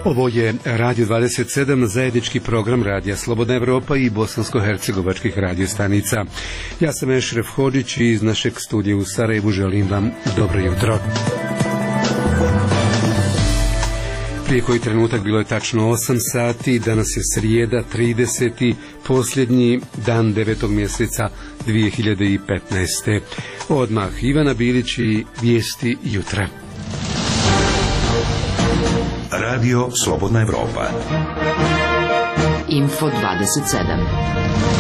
Ovo je Radio 27, zajednički program Radija Slobodna Evropa i bosansko-hercegovačkih radiostanica. Ja sam Ešref Hodžić i iz našeg studija u Sarajevu želim vam dobro jutro. Prije koji trenutak bilo je tačno 8 sati, danas je srijeda, 30. posljednji dan 9. mjeseca 2015. Odmah Ivana Bilić i vijesti jutra. Radio Slobodna Evropa. Info 27.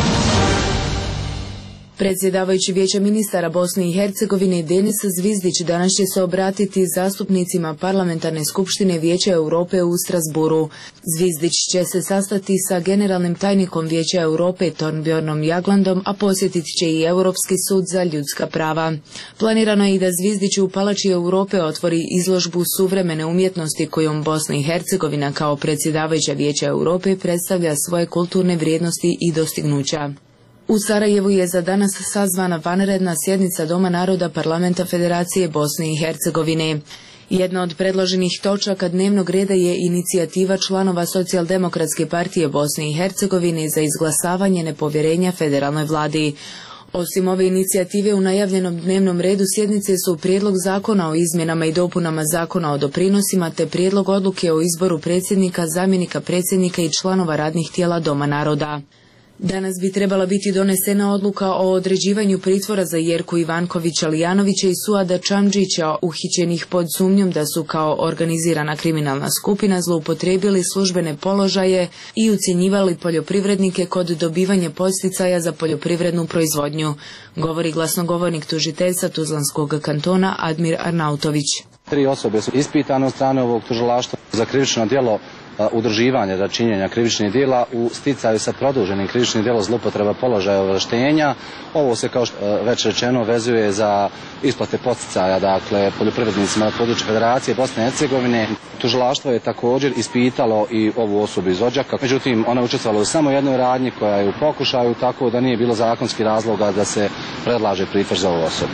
Predsjedavajući Vijeća ministara Bosne i Hercegovine Denis Zvizdić danas će se obratiti zastupnicima Parlamentarne skupštine Vijeća Europe u Strasburu. Zvizdić će se sastati sa generalnim tajnikom Vijeća Europe Torbjörnom Jaglandom, a posjetit će i Europski sud za ljudska prava. Planirano je i da Zvizdić u Palači Europe otvori izložbu suvremene umjetnosti kojom Bosna i Hercegovina kao predsjedavajuća Vijeća Europe predstavlja svoje kulturne vrijednosti i dostignuća. U Sarajevu je za danas sazvana vanredna sjednica Doma naroda Parlamenta Federacije Bosne i Hercegovine. Jedna od predloženih točaka dnevnog reda je inicijativa članova Socijaldemokratske partije Bosne i Hercegovine za izglasavanje nepovjerenja federalnoj vladi. Osim ove inicijative u najavljenom dnevnom redu sjednice su prijedlog zakona o izmjenama i dopunama zakona o doprinosima te prijedlog odluke o izboru predsjednika, zamjenika predsjednika i članova radnih tijela Doma naroda. Danas bi trebala biti donesena odluka o određivanju pritvora za Jerku Ivankovića Lijanovića i Suada Čamđića, uhićenih pod sumnjom da su kao organizirana kriminalna skupina zloupotrijebili službene položaje i ucjenjivali poljoprivrednike kod dobivanja podsticaja za poljoprivrednu proizvodnju, govori glasnogovornik tužiteljstva Tuzlanskog kantona Admir Arnautović. 3 osobe su ispitane od strane ovog tužilaštva za krivično djelo udruživanje za činjenja krivičnih djela u sticaju sa produženim krivičnim djelom zloupotreba položaja i ovlaštenja. Ovo se, kao što već rečeno, vezuje za isplate podsticaja, dakle, poljoprivrednicima na području Federacije Bosne i Hercegovine. Tužilaštvo je također ispitalo i ovu osobu iz Odžaka, međutim ona je učestvovala u samo jednoj radnji koja je u pokušaju, tako da nije bilo zakonski razloga da se predlaže pritvor za ovu osobu.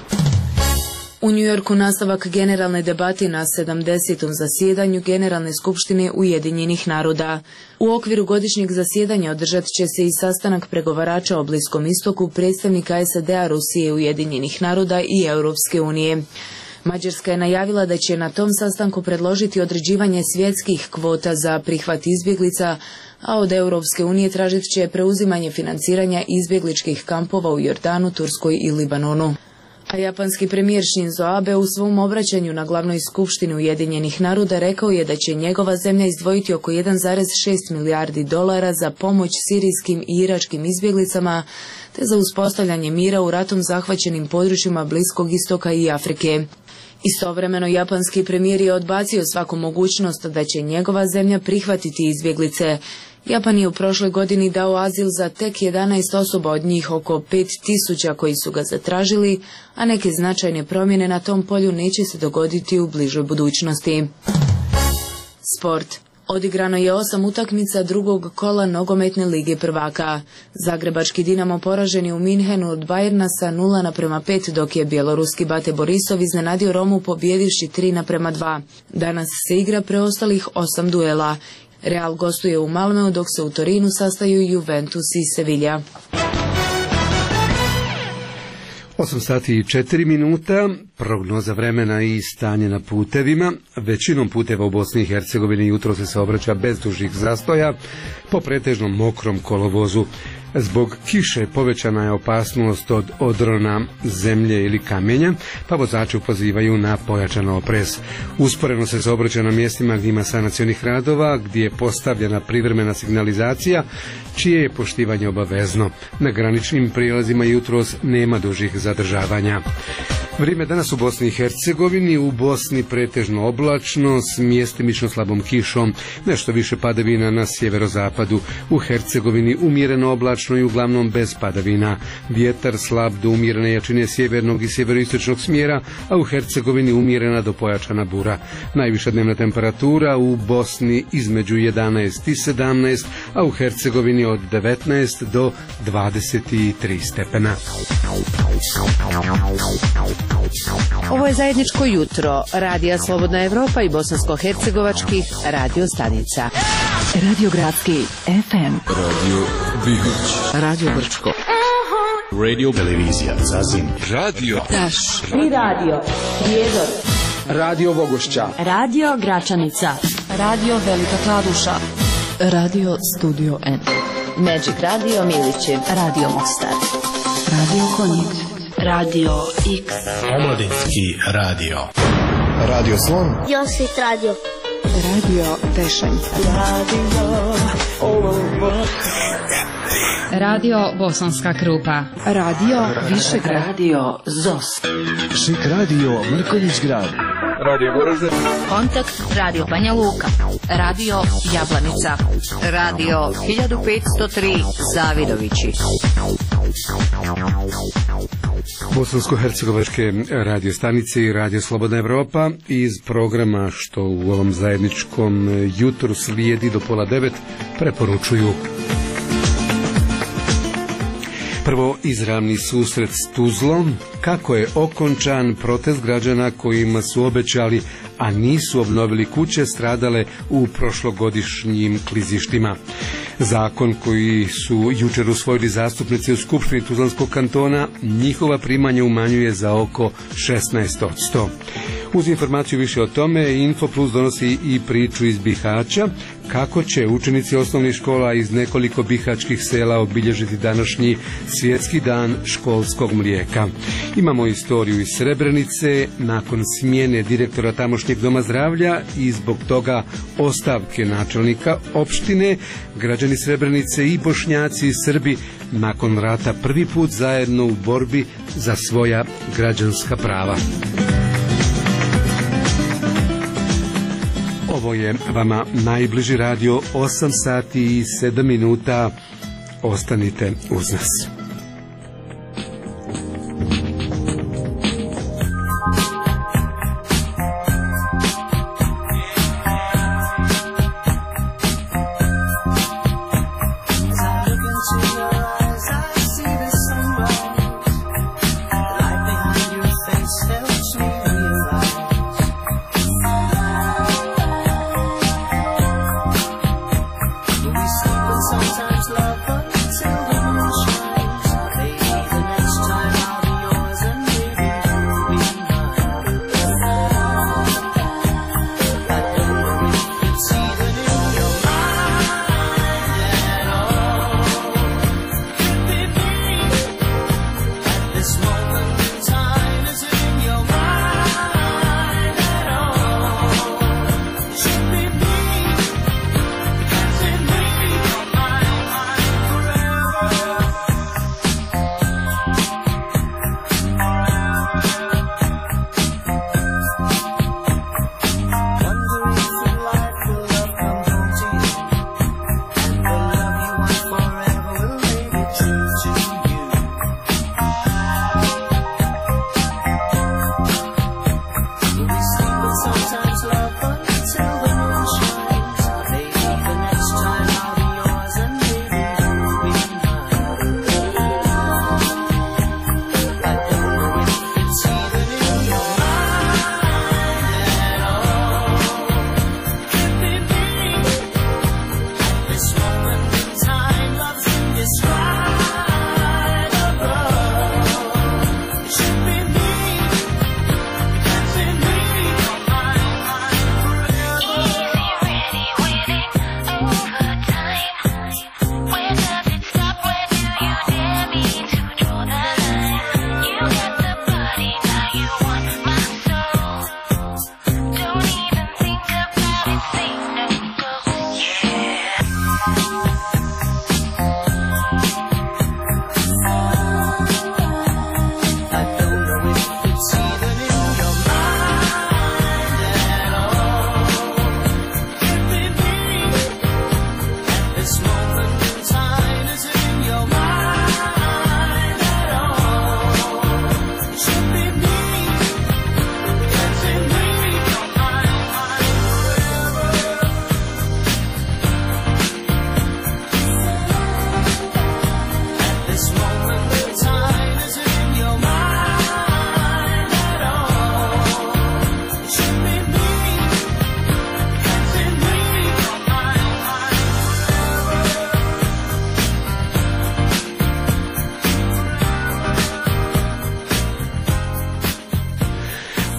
U Njujorku nastavak generalne debate na 70. zasjedanju Generalne skupštine Ujedinjenih naroda. U okviru godišnjeg zasjedanja održat će se i sastanak pregovarača o Bliskom istoku, predstavnika SAD-a, Rusije, Ujedinjenih naroda i Europske unije. Mađarska je najavila da će na tom sastanku predložiti određivanje svjetskih kvota za prihvat izbjeglica, a od Europske unije tražit će preuzimanje financiranja izbjegličkih kampova u Jordanu, Turskoj i Libanonu. A japanski premijer Shinzo Abe u svom obraćanju na glavnoj skupštini Ujedinjenih naroda rekao je da će njegova zemlja izdvojiti oko 1,6 milijardi dolara za pomoć sirijskim i iračkim izbjeglicama te za uspostavljanje mira u ratom zahvaćenim područjima Bliskog istoka i Afrike. Istovremeno japanski premijer je odbacio svaku mogućnost da će njegova zemlja prihvatiti izbjeglice. Japan je u prošloj godini dao azil za tek 11 osoba, od njih oko 5.000 koji su ga zatražili, a neke značajne promjene na tom polju neće se dogoditi u bližoj budućnosti. Sport. Odigrano je 8 utakmica drugog kola nogometne lige prvaka. Zagrebački Dinamo poražen je u Minhenu od Bayerna sa 0:5, dok je bjeloruski Bate Borisov iznenadio Romu pobjedivši 3:2. Danas se igra preostalih 8 duela. Real gostuje u Malmeu, dok se u Torinu sastaju Juventus i Sevilla. 8 sati i 4 minuta, prognoza vremena i stanje na putevima. Većinom puteva u Bosni i Hercegovini jutro se saobraća bez dužih zastoja po pretežno mokrom kolovozu. Zbog kiše povećana je opasnost od odrona zemlje ili kamenja, pa vozači pozivaju na pojačan oprez. Usporeno se saobraća na mjestima gdje ima sanacionih radova, gdje je postavljena privremena signalizacija, čije je poštivanje obavezno. Na graničnim prijelazima jutros nema dužih zadržavanja. Vrijeme danas u Bosni i Hercegovini, u Bosni pretežno oblačno s mjestimično slabom kišom, nešto više padavina na sjeverozapadu. U Hercegovini umjereno oblačno i uglavnom bez padavina. Vjetar slab do umjerene jačine sjevernog i sjeveroistočnog smjera, a u Hercegovini umjerena do pojačana bura. Najviša dnevna temperatura u Bosni između 11 i 17, a u Hercegovini od 19 do 23 stepena. Ovo je zajedničko jutro Radija Slobodna Evropa i bosansko-hercegovačkih radio stanica. Radio Gradski FM. Radio Bihać. Radio Brčko. Radio Televizija Zazim. Radio Taš. Tri radio. Prijedor. Radio Vogošća. Radio Gračanica. Radio Velika Kladuša. Radio Studio N. Magic Radio Milići. Radio Mostar. Radio Konjic. Radio X. Omladinski radio. Radio Slon. Josit radio. Radio Tešanj. Radio Bosanska Krupa. Radio Višegrad. Radio ZOS. Šik radio Mrkonjić grad. Radio Goražde. Kontakt Radio Banja Luka. Radio Jablanica. Radio 1503 Zavidovići. Bosansko-hercegovačke radio stanice i Radio Slobodna Evropa iz programa što u ovom zajedničkom jutru slijedi do 8:30 preporučuju. Prvo, izravni susret s Tuzlom, kako je okončan protest građana kojima su obećali, a nisu obnovili kuće stradale u prošlogodišnjim klizištima. Zakon koji su jučer usvojili zastupnici u Skupštini Tuzlanskog kantona, njihova primanja umanjuje za oko 16%. Uz informaciju više o tome, Info Plus donosi i priču iz Bihaća, kako će učenici osnovnih škola iz nekoliko bihaćkih sela obilježiti današnji svjetski dan školskog mlijeka. Imamo istoriju iz Srebrenice, nakon smjene direktora tamošnjeg doma zdravlja i zbog toga ostavke načelnika opštine, građani Srebrenice i Bošnjaci i Srbi nakon rata prvi put zajedno u borbi za svoja građanska prava. Ovo je vama najbliži radio, 8 sati i 7 minuta. Ostanite uz nas.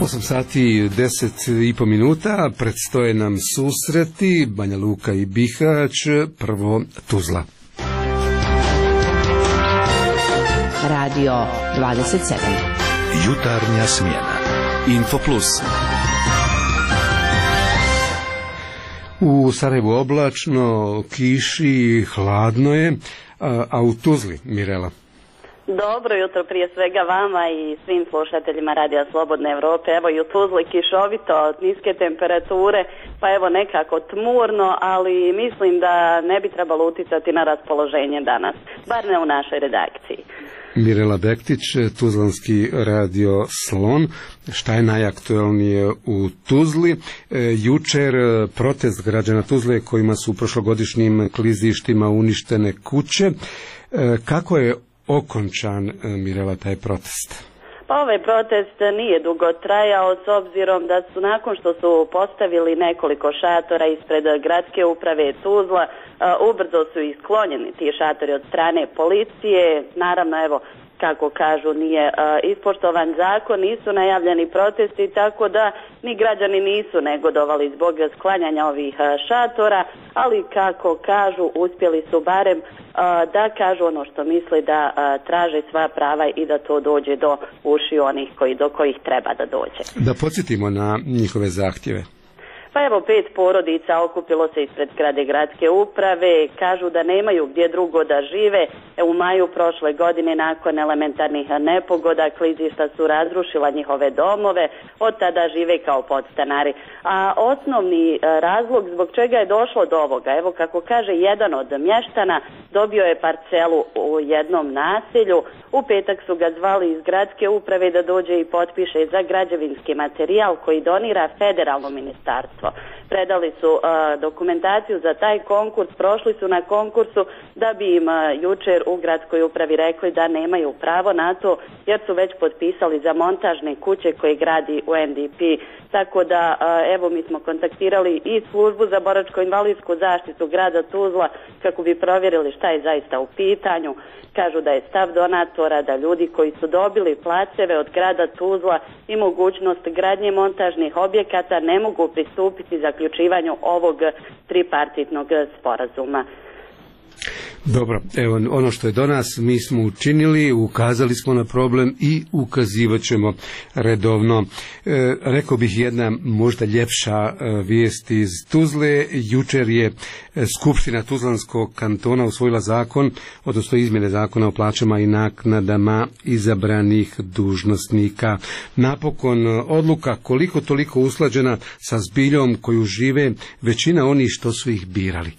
8 sati i 10,5 minuta, predstoje nam susreti Banja Luka i Bihać, prvo Tuzla. Radio 27. Jutarnja smjena. Info Plus. U Sarajevu oblačno, kiši, hladno je, a u Tuzli, Mirela? Dobro jutro prije svega vama i svim slušateljima Radija Slobodne Evrope. Evo i u Tuzli kišovito, niske temperature, pa evo nekako tmurno, ali mislim da ne bi trebalo uticati na raspoloženje danas, bar ne u našoj redakciji. Mirela Bektić, Tuzlanski radio Slon. Šta je najaktuelnije u Tuzli? Jučer protest građana Tuzle kojima su u prošlogodišnjim klizištima uništene kuće. Kako je okončan, Mirela, taj protest? Pa ovaj protest nije dugo trajao s obzirom da su nakon što su postavili nekoliko šatora ispred gradske uprave Tuzla, ubrzo su isklonjeni ti šatori od strane policije. Naravno, evo, kako kažu, nije ispoštovan zakon, nisu najavljeni protesti, tako da ni građani nisu negodovali zbog sklanjanja ovih šatora, ali kako kažu, uspjeli su barem da kažu ono što misle, da traže sva prava i da to dođe do ušiju onih do kojih treba da dođe. Da podsjetimo na njihove zahtjeve. Pa evo, 5 porodica okupilo se ispred zgrade gradske uprave, kažu da nemaju gdje drugo da žive. U maju prošle godine nakon elementarnih nepogoda klizišta su razrušila njihove domove, od tada žive kao podstanari. A osnovni razlog zbog čega je došlo do ovoga, evo kako kaže jedan od mještana, dobio je parcelu u jednom naselju, u petak su ga zvali iz gradske uprave da dođe i potpiše za građevinski materijal koji donira federalno ministarstvo. Predali su dokumentaciju za taj konkurs, prošli su na konkursu da bi im jučer u gradskoj upravi rekli da nemaju pravo na to jer su već potpisali za montažne kuće koje gradi UNDP. Tako da, evo, mi smo kontaktirali i službu za boračko-invalidsku zaštitu grada Tuzla kako bi provjerili šta je zaista u pitanju. Kažu da je stav donatora da ljudi koji su dobili placeve od grada Tuzla i mogućnost gradnje montažnih objekata ne mogu pristupiti zaključivanju ovog tripartitnog sporazuma. Dobro, evo ono što je do nas mi smo učinili, ukazali smo na problem i ukazivat ćemo redovno. Rekao bih jedna možda ljepša vijest iz Tuzle. Jučer je Skupština Tuzlanskog kantona usvojila zakon, odnosno izmjene zakona o plaćama i naknadama izabranih dužnosnika. Napokon odluka koliko toliko usklađena sa zbiljom koju žive većina onih što su ih birali.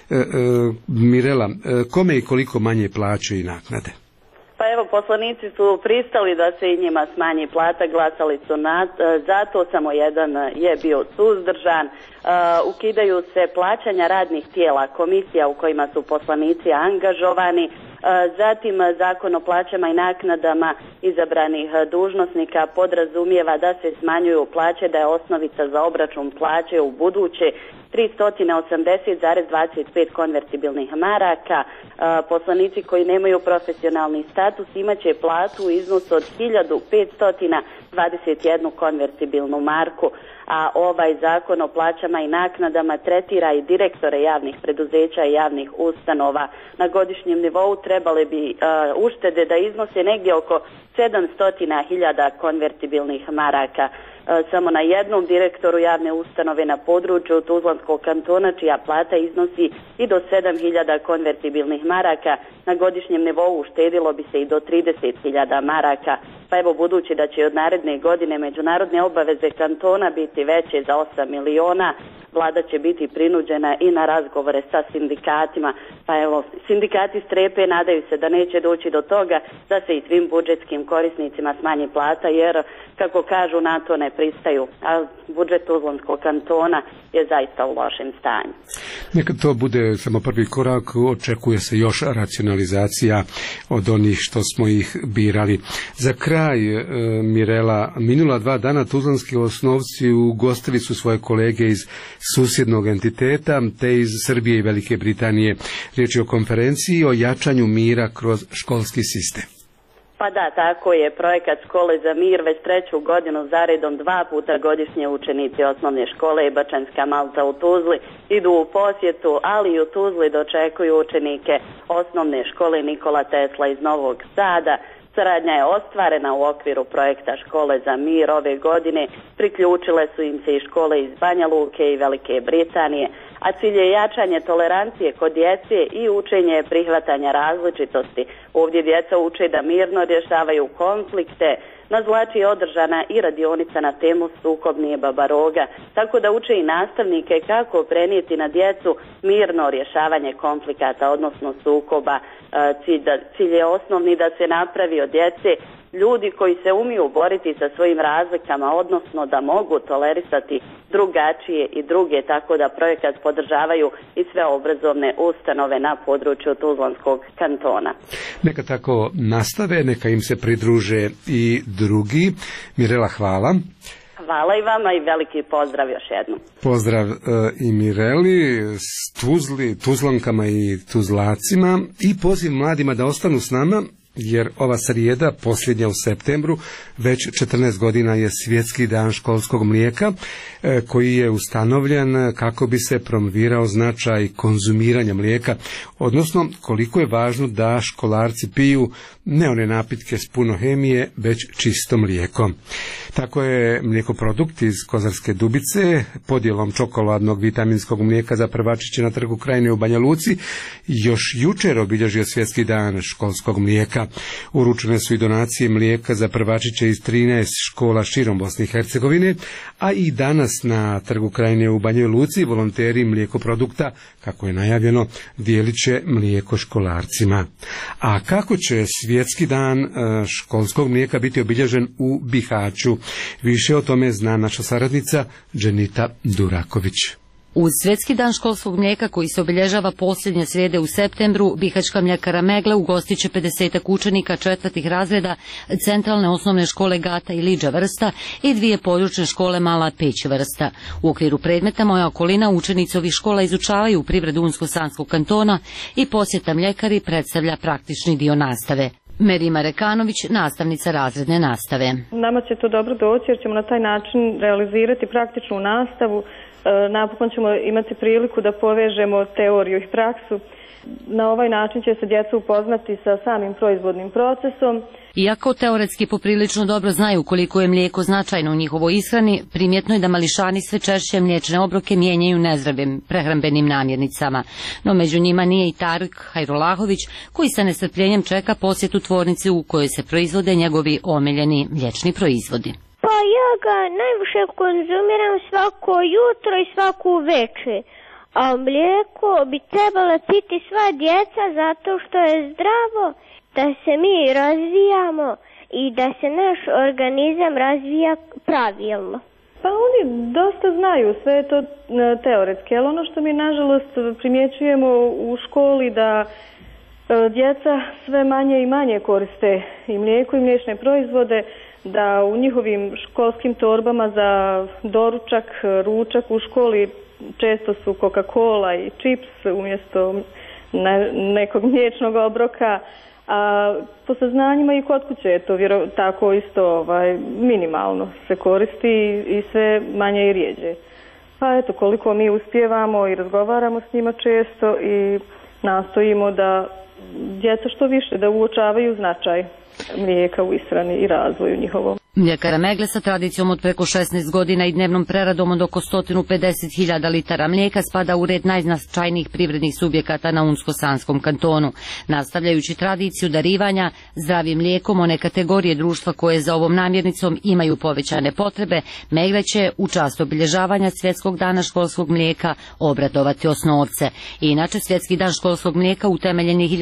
Mirela, kome i koliko manje plaće i naknade? Pa evo, poslanici su pristali da se i njima smanji plata, glasali su zato, samo jedan je bio suzdržan. Ukidaju se plaćanja radnih tijela, komisija u kojima su poslanici angažovani. Zatim, zakon o plaćama i naknadama izabranih dužnosnika podrazumijeva da se smanjuju plaće, da je osnovica za obračun plaće u buduće 380,25 konvertibilnih maraka. Poslanici koji nemaju profesionalni status imaće platu u iznosu od 1521 konvertibilnu marku. A ovaj zakon o plaćama i naknadama tretira i direktore javnih preduzeća i javnih ustanova. Na godišnjem nivou trebale bi uštede da iznose negdje oko 700.000 konvertibilnih maraka. Samo na jednom direktoru javne ustanove na području Tuzlanskog kantona, čija plata iznosi i do 7.000 konvertibilnih maraka, na godišnjem nivou uštedilo bi se i do 30.000 maraka. Pa evo, budući da će od naredne godine međunarodne obaveze kantona biti veće za 8 miliona, vlada će biti prinuđena i na razgovore sa sindikatima. Pa evo, sindikati strepe, nadaju se da neće doći do toga da se i svim budžetskim korisnicima smanji plata, jer, kako kažu, na to ne pristaju. A budžet Tuzlanskog kantona je zaista u lošem stanju. Neka to bude samo prvi korak, očekuje se još racionalizacija od onih što smo ih birali. Za kraj, Mirela, minula 2 dana tuzlanski osnovci ugostili su svoje kolege iz susjednog entiteta te iz Srbije i Velike Britanije. Riječ je o konferenciji o jačanju mira kroz školski sistem. Pa da, tako je. Projekat Škole za mir već 3. godinu zaredom 2 puta godišnje učenici osnovne škole Bačanska Malta u Tuzli idu u posjetu, ali i u Tuzli dočekuju učenike osnovne škole Nikola Tesla iz Novog Sada. Saradnja je ostvarena u okviru projekta Škole za mir ove godine. Priključile su im se i škole iz Banja Luke i Velike Britanije, a cilj je jačanje tolerancije kod djece i učenje prihvatanja različitosti. Ovdje djeca uče da mirno rješavaju konflikte. Na Zlači je održana i radionica na temu Sukob nije baba roga, tako da uče i nastavnike kako prenijeti na djecu mirno rješavanje konflikata, odnosno sukoba. Cilj je osnovni da se napravi od djece ljudi koji se umiju boriti sa svojim razlikama, odnosno da mogu tolerisati drugačije i druge, tako da projekat podržavaju i sve obrazovne ustanove na području Tuzlanskog kantona. Neka tako nastave, neka im se pridruže i drugi. Mirela, hvala. Hvala i vama i veliki pozdrav još jednom. Pozdrav i Mireli, Tuzlankama i Tuzlacima i poziv mladima da ostanu s nama, jer ova srijeda, posljednja u septembru, već 14 godina je Svjetski dan školskog mlijeka, koji je ustanovljen kako bi se promovirao značaj konzumiranja mlijeka, odnosno koliko je važno da školarci piju ne one napitke s puno hemije, već čisto mlijeko. Tako je mlijekoprodukt iz Kozarske Dubice podjelom čokoladnog vitaminskog mlijeka za prvačiće na Trgu Krajine u Banja Luci još jučer obilježio Svjetski dan školskog mlijeka. Uručene su i donacije mlijeka za prvačiće iz 13 škola širom Bosne i Hercegovine, a i danas na Trgu Krajine u Banjoj Luci volonteri mlijekoprodukta, kako je najavljeno, dijelit će mlijeko školarcima. A kako će Svjetski dan školskog mlijeka biti obilježen u Bihaću? Više o tome zna naša saradnica Dženita Duraković. Uz Svjetski dan školskog mlijeka koji se obilježava posljednje srijede u septembru, Bihaćka mljekara Megla ugostit će 50 učenika 4. razreda Centralne osnovne škole Gata i Liđa Vrsta i 2 područne škole Mala Peć Vrsta. U okviru predmeta Moja okolina učenici ovih škola izučavaju privredu Unsko-Sanskog kantona i posjeta mljekari predstavlja praktični dio nastave. Merima Rekanović, nastavnica razredne nastave. Nama će to dobro doći jer ćemo na taj način realizirati praktičnu nastavu. Napokon ćemo imati priliku da povežemo teoriju i praksu. Na ovaj način će se djeca upoznati sa samim proizvodnim procesom. Iako teoretski poprilično dobro znaju koliko je mlijeko značajno u njihovoj ishrani, primjetno je da mališani sve češće mliječne obroke mijenjaju nezdravim prehrambenim namirnicama. No među njima nije i Tarik Hajrolahović, koji sa nestrpljenjem čeka posjetu tvornice u kojoj se proizvode njegovi omiljeni mliječni proizvodi. Pa ja ga najviše konzumiram svako jutro i svaku večer. A mlijeko bi trebala piti sva djeca zato što je zdravo, da se mi razvijamo i da se naš organizam razvija pravilno. Pa oni dosta znaju, sve je to teoretski, ali ono što mi nažalost primjećujemo u školi da djeca sve manje i manje koriste i mlijeko i mliječne proizvode, da u njihovim školskim torbama za doručak, ručak u školi često su Coca-Cola i čips umjesto nekog mliječnog obroka, a po saznanjima i kod kuće je to tako isto minimalno se koristi i sve manje i rijeđe. Pa eto, koliko mi uspijevamo i razgovaramo s njima često i nastojimo da djeca što više da uočavaju značaj mlijeka u ishrani i razvoju njihovom. Mljekara Megle sa tradicijom od preko 16 godina i dnevnom preradom od oko 150.000 litara mlijeka spada u red najznačajnijih privrednih subjekata na Unsko-Sanskom kantonu. Nastavljajući tradiciju darivanja zdravim mlijekom one kategorije društva koje za ovom namirnicom imaju povećane potrebe, Megle će u čast obilježavanja Svjetskog dana školskog mlijeka obradovati osnovce. Inače, Svjetski dan školskog mlijeka utemeljen je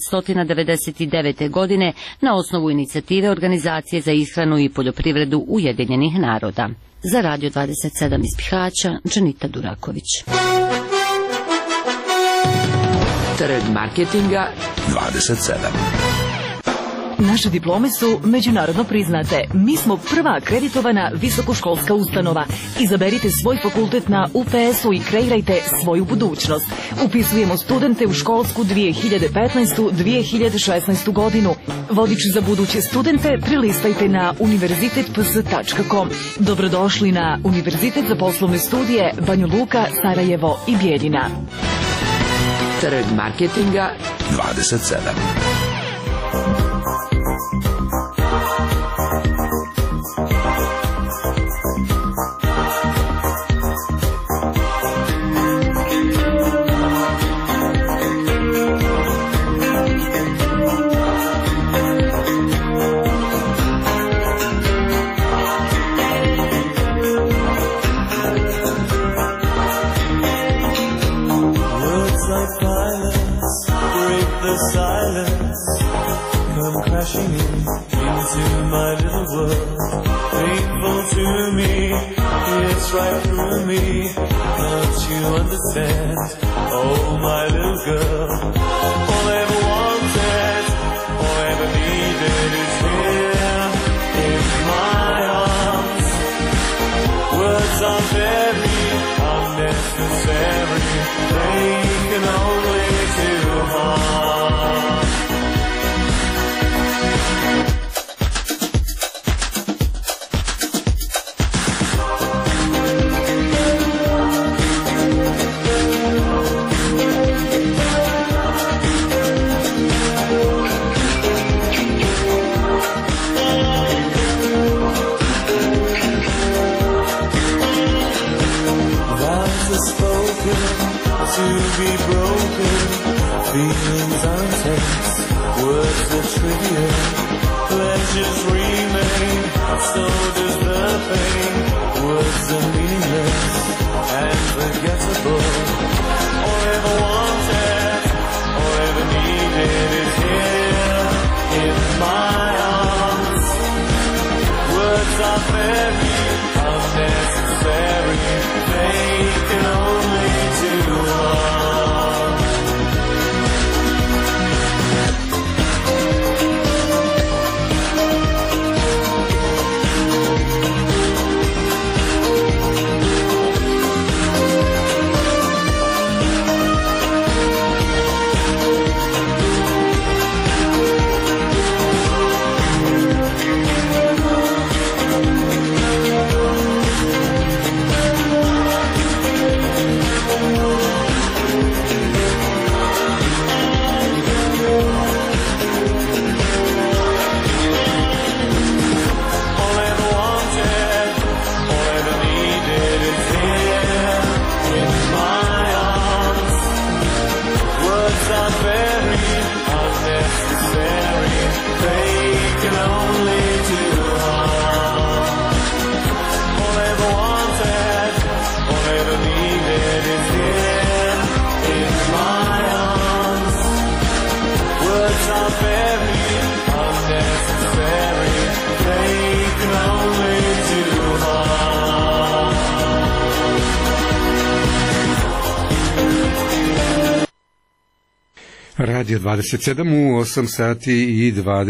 1999. godine na osnovu inicijative Organizacije za ishranu i poljoprivredu Ujedinjenih naroda. Za Radio 27 iz Bihaća, Dženita Duraković. Trend marketinga 27. Naše diplome su međunarodno priznate. Mi smo prva akreditovana visokoškolska ustanova. Izaberite svoj fakultet na UPS-u i kreirajte svoju budućnost. Upisujemo studente u školsku 2015-2016 godinu. Vodič za buduće studente prilistajte na univerzitetps.com. Dobrodošli na Univerzitet za poslovne studije Banja Luka, Sarajevo i Bijeljina. Trg marketinga 27. Right through me, don't you understand? Oh, my little girl, all I ever wanted, all I ever needed is here in my arms. Words are very unnecessary, they can only do harm. To be broken, feelings intense, words are trivial, pleasures remain, so does the pain. Words are meaningless and forgettable. All I ever wanted, all I ever needed is here in my arms. Words are very unnecessary, they can only do harm. Radio 27 u 8 sati i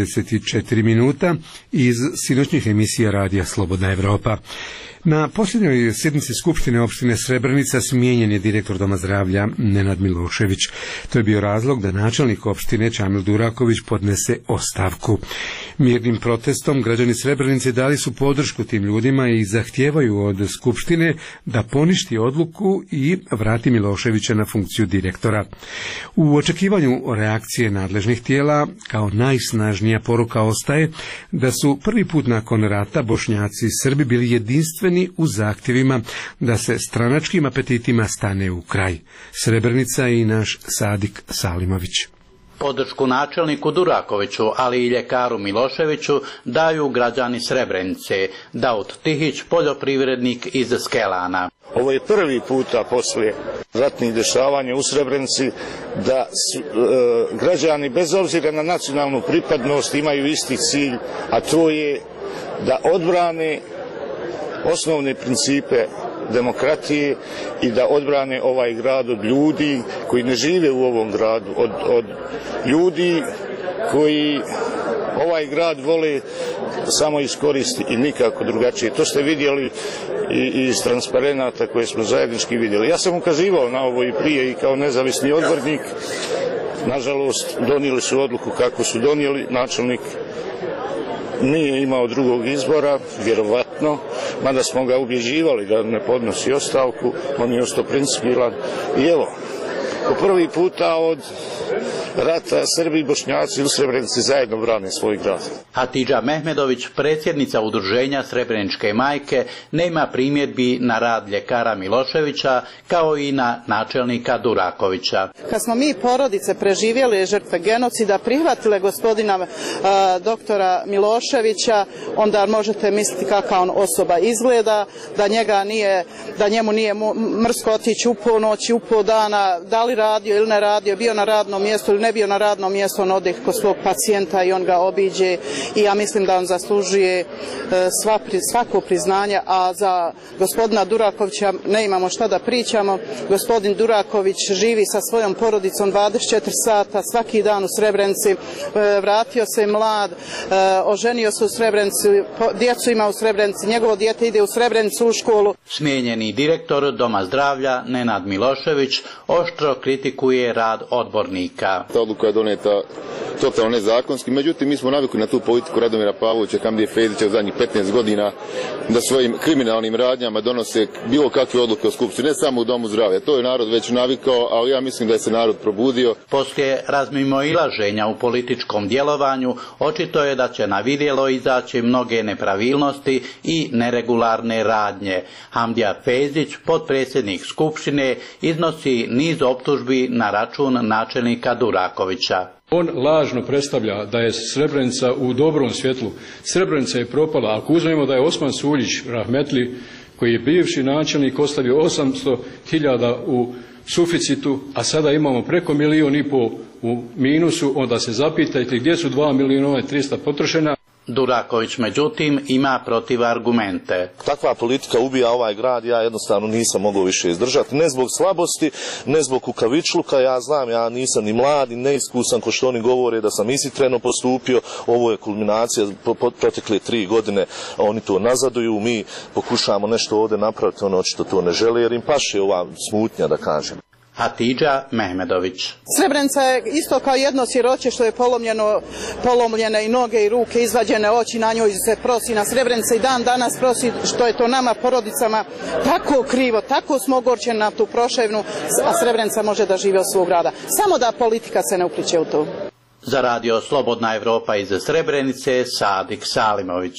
24 minuta iz sinoćnih emisija Radija Slobodna Evropa. Na posljednjoj sjednici Skupštine opštine Srebrenica smijenjen je direktor Doma zdravlja Nenad Milošević. To je bio razlog da načelnik opštine Čamil Duraković podnese ostavku. Mirnim protestom građani Srebrenice dali su podršku tim ljudima i zahtijevaju od Skupštine da poništi odluku i vrati Miloševića na funkciju direktora. U očekivanju reakcije nadležnih tijela kao najsnažnija poruka ostaje da su prvi put nakon rata Bošnjaci i Srbi bili jedinstveni u zahtjevima da se stranačkim apetitima stane u kraj. Srebrenica i naš Sadik Salimović. Podršku načelniku Durakoviću, ali i ljekaru Miloševiću daju građani Srebrenice. Daud Tihić, poljoprivrednik iz Skelana. Ovo je prvi puta poslije ratnih dešavanja u Srebrenici da građani bez obzira na nacionalnu pripadnost imaju isti cilj, a to je da odbrane osnovne principe demokratije i da odbrane ovaj grad od ljudi koji ne žive u ovom gradu, od ljudi koji ovaj grad vole samo iskoristi i nikako drugačije. To ste vidjeli i iz transparenata koje smo zajednički vidjeli. Ja sam ukazivao na ovo i prije i kao nezavisni odbornik. Nažalost, donijeli su odluku kako su donijeli. Načelnik nije imao drugog izbora, vjerovatno, mada smo ga ubjeđivali da ne podnosi ostavku, on je ostao principijelan. I evo, po prvi puta od rata Srbi i Bošnjaci u Srebrenici zajedno brane svoj grad. Hatidža Mehmedović, predsjednica udruženja Srebreničke majke, nema primjedbi na rad ljekara Miloševića kao i na načelnika Durakovića. Kad smo mi porodice preživjeli žrtve genocida, prihvatile gospodina doktora Miloševića, onda možete misliti kakva on osoba izgleda, da njemu nije mrsko otići u ponoć, u pol dana, da li radio ili ne radio, bio na radnom mjestu ili ne bio na radnom mjestu, on ode kod svog pacijenta i on ga obiđe i ja mislim da on zaslužuje svako priznanje, a za gospodina Durakovića ne imamo šta da pričamo. Gospodin Duraković živi sa svojom porodicom 24 sata, svaki dan u Srebrenici, vratio se mlad, oženio se u Srebrenici, djecu ima u Srebrenici, njegovo dijete ide u Srebrenicu u školu. Smijenjeni direktor Doma zdravlja Nenad Milošević oštro kritikuje rad odbornika. Ta odluka je doneta totalno nezakonski, međutim mi smo navikli na tu politiku Radomira Pavlovića, Hamdije Fedića u zadnjih 15 godina da svojim kriminalnim radnjama donose bilo kakve odluke o skupštini, ne samo u Domu zdravlja. To je narod već navikao, ali ja mislim da je se narod probudio. Poslije razmimoilaženja u političkom djelovanju, očito je da će na vidjelo izaći mnoge nepravilnosti i neregularne radnje. Hamdija Fedić, potpredsjednik skupštine, iznosi niz optužbi na račun načelnika Durakovića. On lažno predstavlja da je Srebrenica u dobrom svjetlu. Srebrenica je propala. Ako uzmemo da je Osman Suljić rahmetli, koji je bivši načelnik, ostavio 800.000 u suficitu, a sada imamo preko 1,5 milijuna u minusu, onda se zapitajte gdje su 2.300.000 potrošena. Duraković, međutim, ima protivargumente. Takva politika ubija ovaj grad, ja jednostavno nisam mogao više izdržati. Ne zbog slabosti, ne zbog kukavičluka, ja znam, ja nisam ni mlad, ni neiskusan, ko što oni govore da sam ishitreno postupio. Ovo je kulminacija protekle 3 godine, oni to nazaduju, mi pokušamo nešto ovdje napraviti, ono očito to ne žele, jer im paše ova smutnja, da kažem. Hatidža Mehmedović. Srebrenica je isto kao jedno siroće što je polomljene i noge i ruke, izvađene oči, na njoj se prosi. Na Srebrenica i dan danas prosi, što je to nama porodicama tako krivo, tako smo ogorčeni na tu proševnu, a Srebrenica može da živi od svog rada. Samo da politika se ne upliče u to. Za radio Slobodna Evropa iz Srebrenice, Sadik Salimović.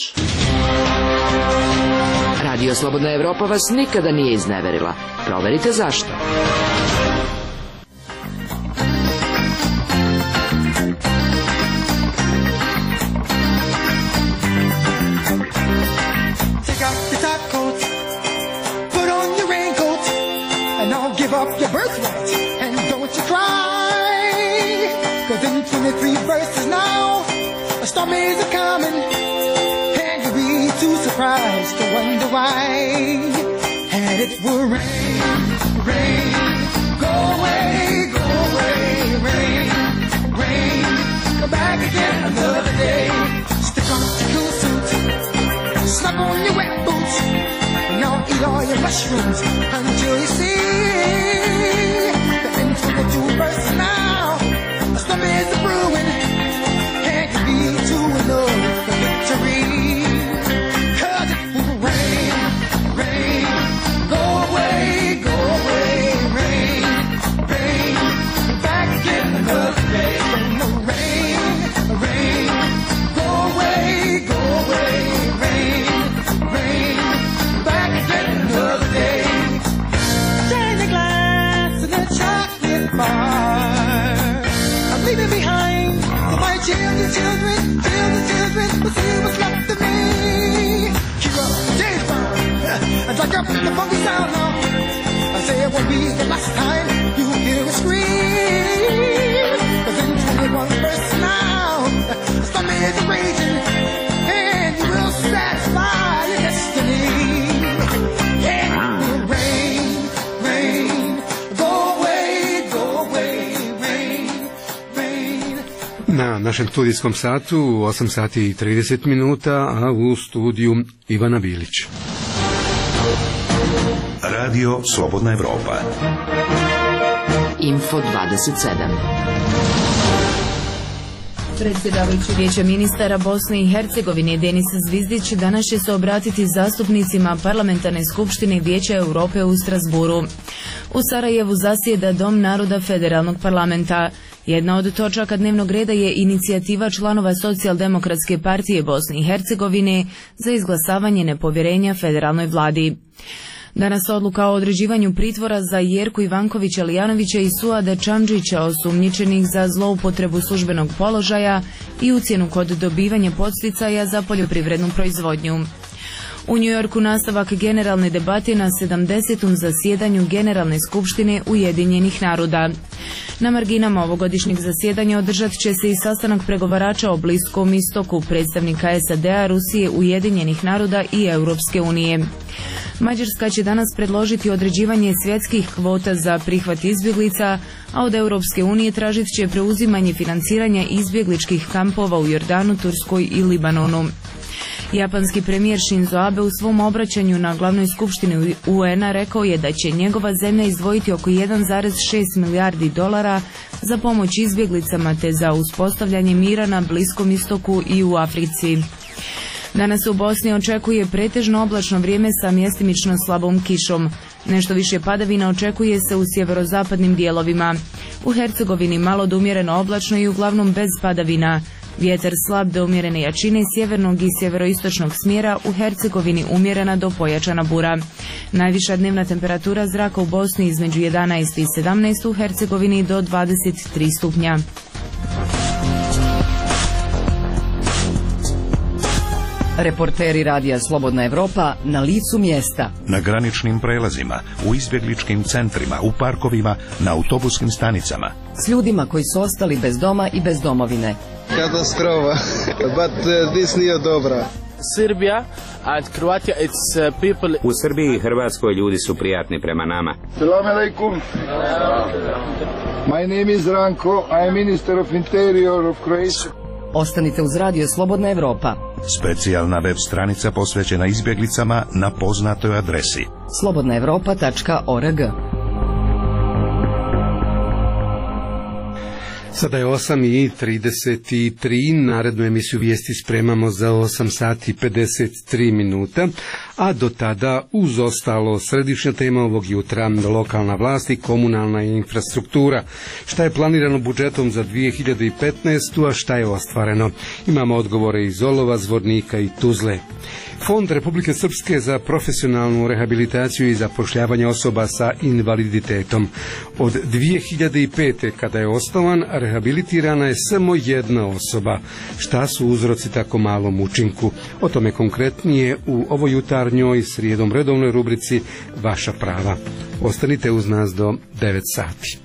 Radio Slobodna Evropa vas nikada nije izneverila. Proverite zašto. Up your birthright and don't you cry, 'cause in 23 verses now a storm is coming and you'll be too surprised to wonder why. And it will rain, rain, go away, rain, rain, come back again another day. Stick on your cool suit, snug on your wet boots, now eat all your mushrooms until you see verse now, a storm is a brewing, can't you be too alone for victory? 'Cause it will rain, rain, go away, rain, rain, back again another day. No rain, rain, go away, rain, rain, back again another day. Na našem studijskom satu 8 sati i 30 minuta, a u studiju Ivana Bilić. Radio Slobodna Evropa. Info 27. Predsjedavajući Vijeća ministara Bosne i Hercegovine Denis Zvizdić danas će se obratiti zastupnicima Parlamentarne skupštine Vijeća Europe u Strasburu. U Sarajevu zasjeda Dom naroda Federalnog parlamenta. Jedna od točaka dnevnog reda je inicijativa članova Socijaldemokratske partije Bosne i Hercegovine za izglasavanje nepovjerenja federalnoj vladi. Danas odluka o određivanju pritvora za Jerku Ivankovića Lijanovića i Suada Čamđića, osumnjičenih za zloupotrebu službenog položaja i ucjenu kod dobivanja podsticaja za poljoprivrednu proizvodnju. U Njujorku nastavak generalne debate na 70. zasjedanju Generalne skupštine Ujedinjenih naroda. Na marginama ovogodišnjeg zasjedanja održat će se i sastanak pregovarača o Bliskom istoku, predstavnika SAD-a, Rusije, Ujedinjenih naroda i Europske unije. Mađarska će danas predložiti određivanje svjetskih kvota za prihvat izbjeglica, a od Europske unije tražit će preuzimanje financiranja izbjegličkih kampova u Jordanu, Turskoj i Libanonu. Japanski premijer Shinzo Abe u svom obraćanju na glavnoj skupštini UN-a rekao je da će njegova zemlja izdvojiti oko 1,6 milijardi dolara za pomoć izbjeglicama te za uspostavljanje mira na Bliskom istoku i u Africi. Danas u Bosni očekuje pretežno oblačno vrijeme sa mjestimično slabom kišom. Nešto više padavina očekuje se u sjeverozapadnim dijelovima. U Hercegovini malo do umjereno oblačno i uglavnom bez padavina. Vjetar slab do umjerene jačine sjevernog i sjeveroistočnog smjera, u Hercegovini umjerena do pojačana bura. Najviša dnevna temperatura zraka u Bosni između 11 i 17, u Hercegovini do 23 stupnja. Reporteri Radija Slobodna Evropa na licu mjesta. Na graničnim prelazima, u izbjegličkim centrima, u parkovima, na autobuskim stanicama. S ljudima koji su ostali bez doma i bez domovine. Katastrofa, but this nije dobra. Serbia and Croatia, it's people. U Srbiji i Hrvatskoj ljudi su prijatni prema nama. Selam alaikum. My name is Ranko, I am Minister of Interior of Croatia. Ostanite uz Radio Slobodna Evropa. Specijalna web stranica posvećena izbjeglicama na poznatoj adresi slobodnaevropa.org. Sada je 8:33, narednu emisiju vijesti spremamo za 8 sati 53 minuta, a do tada uz ostalo središnja tema ovog jutra, lokalna vlast i komunalna infrastruktura. Šta je planirano budžetom za 2015. a šta je ostvareno? Imamo odgovore iz Olova, Zvornika i Tuzle. Fond Republike Srpske za profesionalnu rehabilitaciju i zapošljavanje osoba sa invaliditetom. Od 2005. kada je osnovan, rehabilitirana je samo jedna osoba. Šta su uzroci tako malom učinku? O tome konkretnije u ovoj jutarnjoj srijedom redovnoj rubrici Vaša prava. Ostanite uz nas do 9 sati.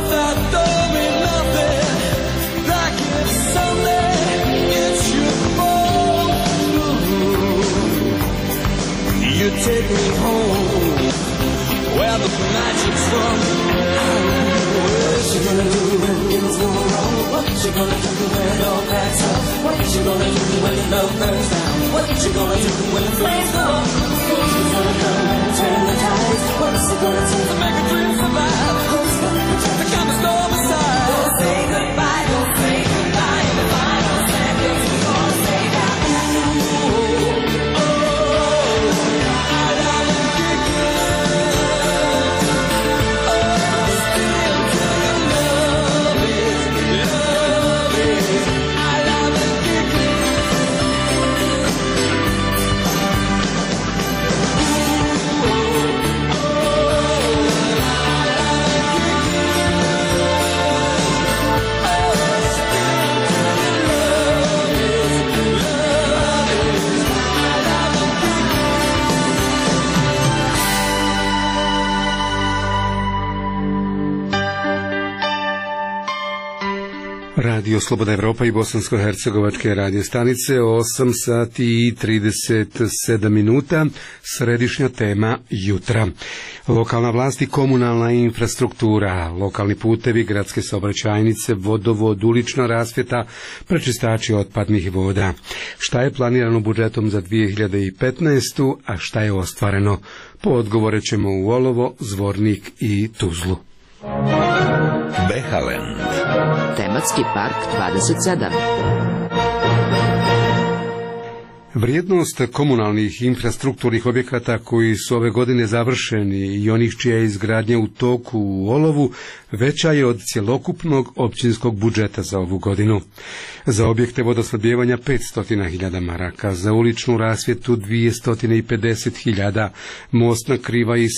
life that don't mean nothing, like if someday it should fall through. You take me home where the magic's from. What you gonna do when things go wrong? What you gonna do when it all backs up? What you gonna do when the love burns down? What you gonna do when the flames go up? Who's gonna come and turn the tides? What's it gonna take to make a dream survive? Who's gonna protect the calm storm aside? Don't say goodbye, don't say goodbye. In the final seconds, we're gonna say that. Radio Sloboda Evropa i bosansko-hercegovačke radio stanice, 8 sati i 37 minuta, središnja tema jutra. Lokalna vlast i komunalna infrastruktura, lokalni putevi, gradske saobraćajnice, vodovod, ulična rasvjeta, prečistači otpadnih voda. Šta je planirano budžetom za 2015. a šta je ostvareno? Po odgovore ćemo u Olovo, Zvornik i Tuzlu. Behalend. Tematski park 27. Vrijednost komunalnih infrastrukturnih objekata koji su ove godine završeni i onih čija je izgradnja u toku u Olovu veća je od cjelokupnog općinskog budžeta za ovu godinu. Za objekte vodosnabdijevanja 500.000 maraka, za uličnu rasvjetu 250.000, most na Kriva i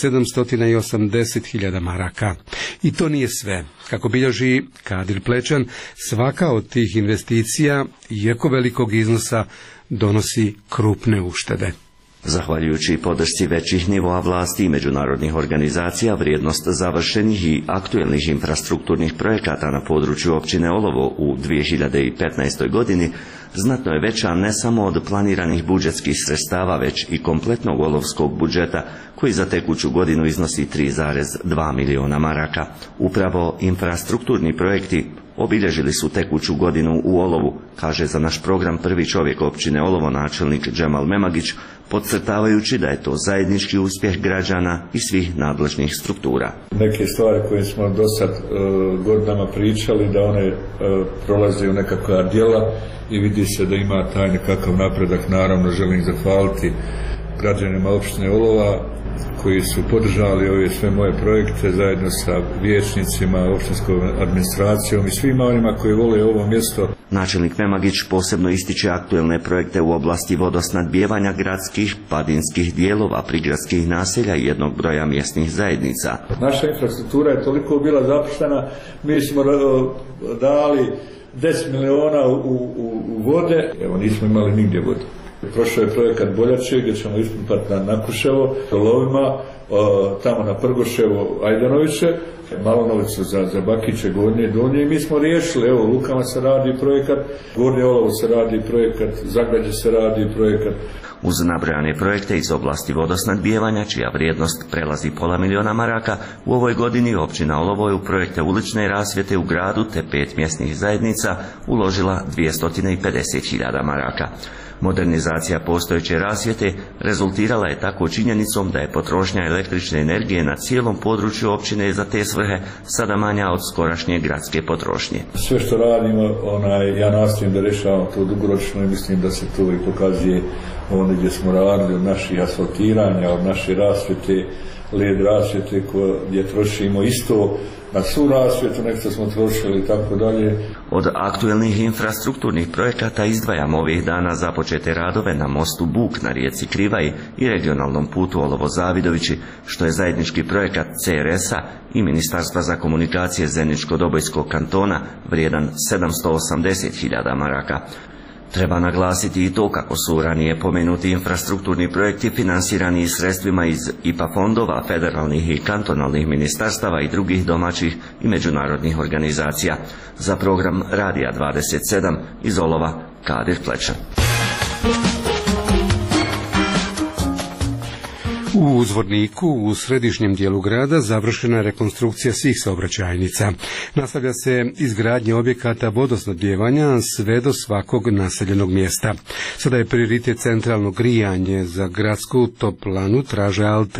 780.000 maraka. I to nije sve. Kako bilježi Kadir Plečan, svaka od tih investicija, iako velikog iznosa, donosi krupne uštede. Zahvaljujući podršci većih nivoa vlasti i međunarodnih organizacija, vrijednost završenih i aktuelnih infrastrukturnih projekata na području općine Olovo u 2015. godini znatno je veća ne samo od planiranih budžetskih sredstava, već i kompletnog olovskog budžeta, koji za tekuću godinu iznosi 3,2 miliona maraka. Upravo infrastrukturni projekti obilježili su tekuću godinu u Olovu, kaže za naš program prvi čovjek općine Olovo načelnik Džemal Memagić, podcrtavajući da je to zajednički uspjeh građana i svih nadležnih struktura. Neke stvari koje smo do sad godinama pričali, da one prolaze u nekakva djela i vidi se da ima taj nekakav napredak. Naravno želim zahvaliti građanima općine Olova koji su podržali ove sve moje projekte zajedno sa vijećnicima, općinskom administracijom i svima onima koji vole ovo mjesto. Načelnik Memagić posebno ističe aktuelne projekte u oblasti vodosnadbijevanja gradskih, padinskih dijelova, prigradskih naselja i jednog broja mjesnih zajednica. Naša infrastruktura je toliko bila zapuštena, mi smo dali 10 miliona u vode, evo nismo imali nigdje vode. Prošao je projekat Boljače gdje ćemo ispumpati na Nakuševo, Lovima, tamo na Prgoševo, Ajdanoviće, Malonovicu za Bakiće, Gornje, Donje i mi smo riješili, evo u Lukama se radi projekat, Gornje Olovo se radi projekat, Zagrađe se radi projekat. Uz nabrojane projekte iz oblasti vodosnadbijevanja, čija vrijednost prelazi pola miliona maraka, u ovoj godini općina Olovo je u projekte ulične rasvjete u gradu te 5 mjesnih zajednica uložila 250.000 maraka. Modernizacija postojeće rasvjete rezultirala je tako činjenicom da je potrošnja električne energije na cijelom području općine za te svrhe sada manja od skorašnje gradske potrošnje. Sve što radimo, ja nastojim da rješavam to dugoročno i mislim da se to i pokazuje ondje gdje smo radili, od naših asfaltiranja, od naše rasvjete, led rasvjete gdje trošimo isto na svu rasvjetu, nešto smo trošili i tako dalje. Od aktuelnih infrastrukturnih projekata izdvajamo ovih dana započete radove na mostu Buk na rijeci Krivaj i regionalnom putu Olovo-Zavidovići, što je zajednički projekat CRS-a i Ministarstva za komunikacije Zeničko-Dobojskog kantona vrijedan 780.000 maraka. Treba naglasiti i to kako su ranije pomenuti infrastrukturni projekti finansirani sredstvima iz IPA fondova, federalnih i kantonalnih ministarstava i drugih domaćih i međunarodnih organizacija. Za program Radija 27 iz Olova, Kadir Plečan. U Zvorniku, u središnjem dijelu grada, završena je rekonstrukcija svih saobraćajnica. Nastavlja se izgradnja objekata vodosnabdijevanja sve do svakog naseljenog mjesta. Sada je prioritet centralno grijanje. Za gradsku toplanu traže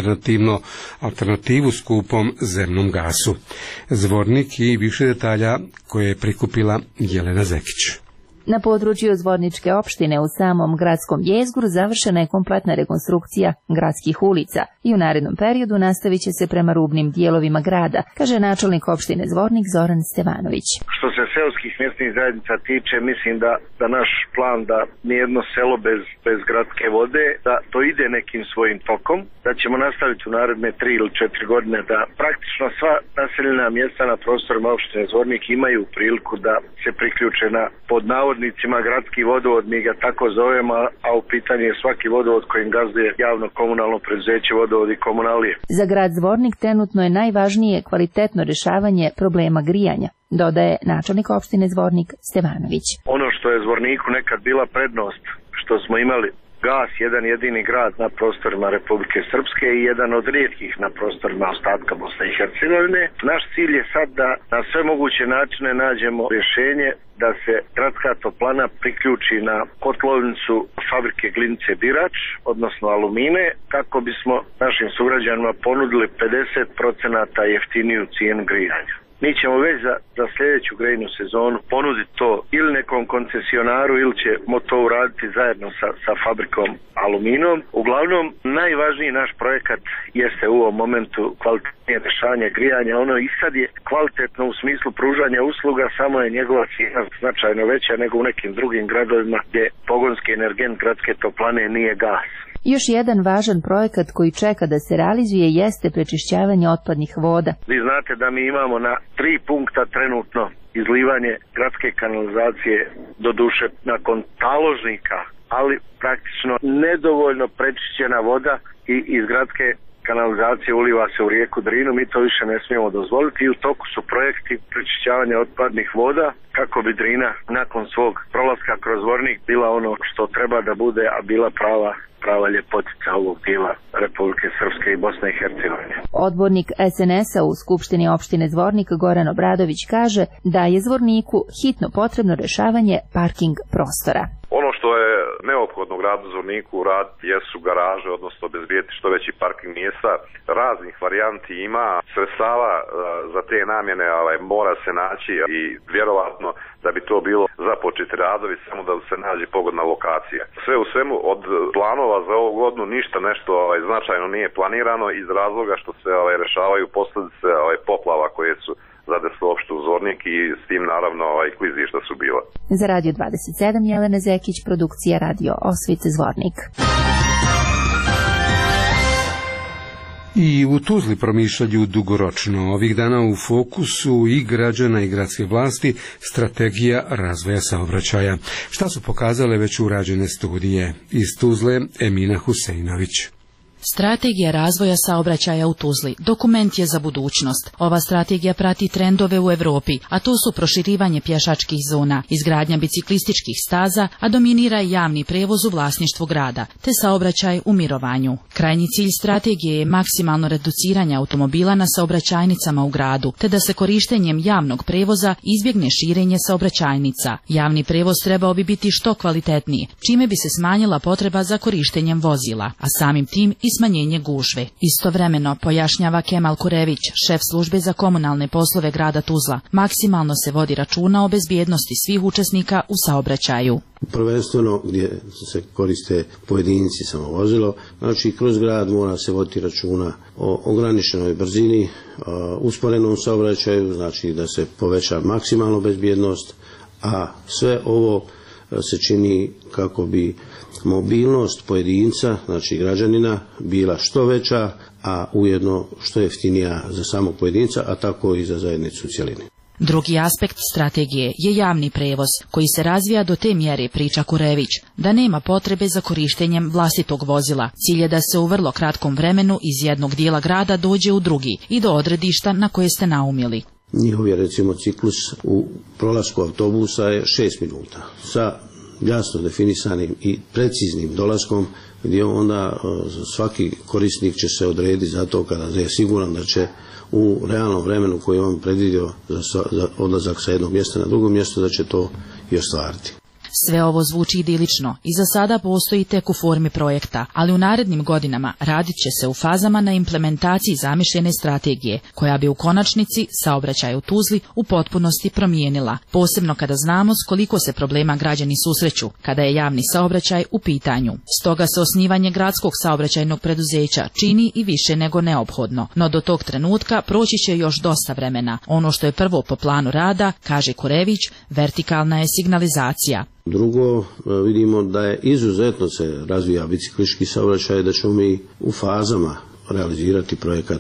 alternativu skupom zemnom gasu. Zvornik i više detalja koje je prikupila Jelena Zekić. Na području Zvorničke opštine u samom gradskom jezgru završena je kompletna rekonstrukcija gradskih ulica i u narednom periodu nastavit će se prema rubnim dijelovima grada, kaže načelnik opštine Zvornik Zoran Stevanović. Što se seoskih mjesnih zajednica tiče, mislim da naš plan da nijedno selo bez gradske vode, da to ide nekim svojim tokom, da ćemo nastaviti u naredne 3 ili 4 godine da praktično sva naseljena mjesta na prostorima opštine Zvornik imaju priliku da se priključe na podnavodnicima gradski vodovod, mi ga tako zovemo, a u pitanju je svaki vodovod kojim gazduje javno komunalno preduzeće Vodovod i komunalije. Za grad Zvornik trenutno je najvažnije kvalitetno rješavanje problema grijanja, dodaje načelnik opštine Zvornik Stevanović. Ono što je Zvorniku nekad bila prednost, što smo imali gas, jedan jedini grad na prostorima Republike Srpske i jedan od rijetkih na prostorima ostatka Bosne i Hercegovine. Naš cilj je sad da na sve moguće načine nađemo rješenje da se gradska toplana priključi na kotlovnicu fabrike Glinice Birač, odnosno Alumine, kako bismo našim sugrađanima ponudili 50% jeftiniju cijenu grijanja. Mi ćemo već za sljedeću grejnu sezonu ponuditi to ili nekom koncesionaru ili ćemo to uraditi zajedno sa fabrikom Aluminom. Uglavnom, najvažniji naš projekat jeste u ovom momentu kvalitetnije rješavanje grijanja. Ono i sad je kvalitetno u smislu pružanja usluga, samo je njegova cijena značajno veća nego u nekim drugim gradovima gdje pogonski energent gradske toplane nije gas. Još jedan važan projekat koji čeka da se realizuje jeste prečišćavanje otpadnih voda. Vi znate da mi imamo na 3 punkta trenutno izlivanje gradske kanalizacije, do duše nakon taložnika, ali praktično nedovoljno prečišćena voda i iz gradske kanalizacije uliva se u rijeku Drinu, mi to više ne smijemo dozvoliti i u toku su projekti prečišćavanja otpadnih voda kako bi Drina nakon svog prolaska kroz Zvornik bila ono što treba da bude, a bila prava ljepotica ovog dijela Republike Srpske i Bosne i Hercegovine. Odbornik SNS-a u Skupštini opštine Zvornik Goran Obradović kaže da je Zvorniku hitno potrebno rješavanje parking prostora. Ono što je neophodno u gradu Zvorniku raditi jesu garaže, odnosno obezbijeti što veći parking mjesta. Raznih varijanti ima, sredstava za te namjene, ali mora se naći i vjerovatno da bi to bilo započeti radovi, samo da se nađe pogodna lokacija. Sve u svemu od planova za ovu godinu ništa nešto značajno nije planirano iz razloga što se rešavaju posljedice poplava koje su zadeslo opštu Zvornik i s tim naravno klizišta su bila. Za Radio 27 Jelena Zekić, produkcija Radio Osvice Zvornik. I u Tuzli promišljaju dugoročno. Ovih dana u fokusu i građana i gradske vlasti strategija razvoja saobraćaja. Šta su pokazale već urađene studije? Iz Tuzle Emina Huseinović. Strategija razvoja saobraćaja u Tuzli dokument je za budućnost. Ova strategija prati trendove u Europi, a to su proširivanje pješačkih zona, izgradnja biciklističkih staza, a dominira i javni prevoz u vlasništvu grada, te saobraćaj u mirovanju. Krajnji cilj strategije je maksimalno reduciranje automobila na saobraćajnicama u gradu, te da se korištenjem javnog prevoza izbjegne širenje saobraćajnica. Javni prevoz trebao bi biti što kvalitetniji, čime bi se smanjila potreba za korištenjem vozila, a samim tim i smanjenje gužve. Istovremeno, pojašnjava Kemal Kurević, šef službe za komunalne poslove grada Tuzla, maksimalno se vodi računa o bezbjednosti svih učesnika u saobraćaju. Prvenstveno gdje se koriste pojedinci samovozilo, znači kroz grad mora se voditi računa o ograničenoj brzini, usporenom saobraćaju, znači da se poveća maksimalno bezbjednost, a sve ovo se čini kako bi mobilnost pojedinca, znači građanina, bila što veća, a ujedno što jeftinija za samog pojedinca, a tako i za zajednicu u cjelini. Drugi aspekt strategije je javni prevoz, koji se razvija do te mjere, priča Kurević, da nema potrebe za korištenjem vlastitog vozila. Cilj je da se u vrlo kratkom vremenu iz jednog dijela grada dođe u drugi i do odredišta na koje ste naumili. Njihov je recimo ciklus u prolasku autobusa je 6 minuta sa jasno definisanim i preciznim dolaskom, gdje onda svaki korisnik će se odrediti za to kada je siguran da će u realnom vremenu koji je on predvidio za odlazak sa jednog mjesta na drugo mjesto, da će to i ostvariti. Sve ovo zvuči idilično i za sada postoji tek u formi projekta, ali u narednim godinama radit će se u fazama na implementaciji zamišljene strategije, koja bi u konačnici saobraćaj u Tuzli u potpunosti promijenila, posebno kada znamo s koliko se problema građani susreću kada je javni saobraćaj u pitanju. Stoga se osnivanje gradskog saobraćajnog preduzeća čini i više nego neophodno, no do tog trenutka proći će još dosta vremena. Ono što je prvo po planu rada, kaže Kurević, vertikalna je signalizacija. Drugo, vidimo da je izuzetno se razvija biciklistički saobraćaj, da ćemo mi u fazama realizirati projekat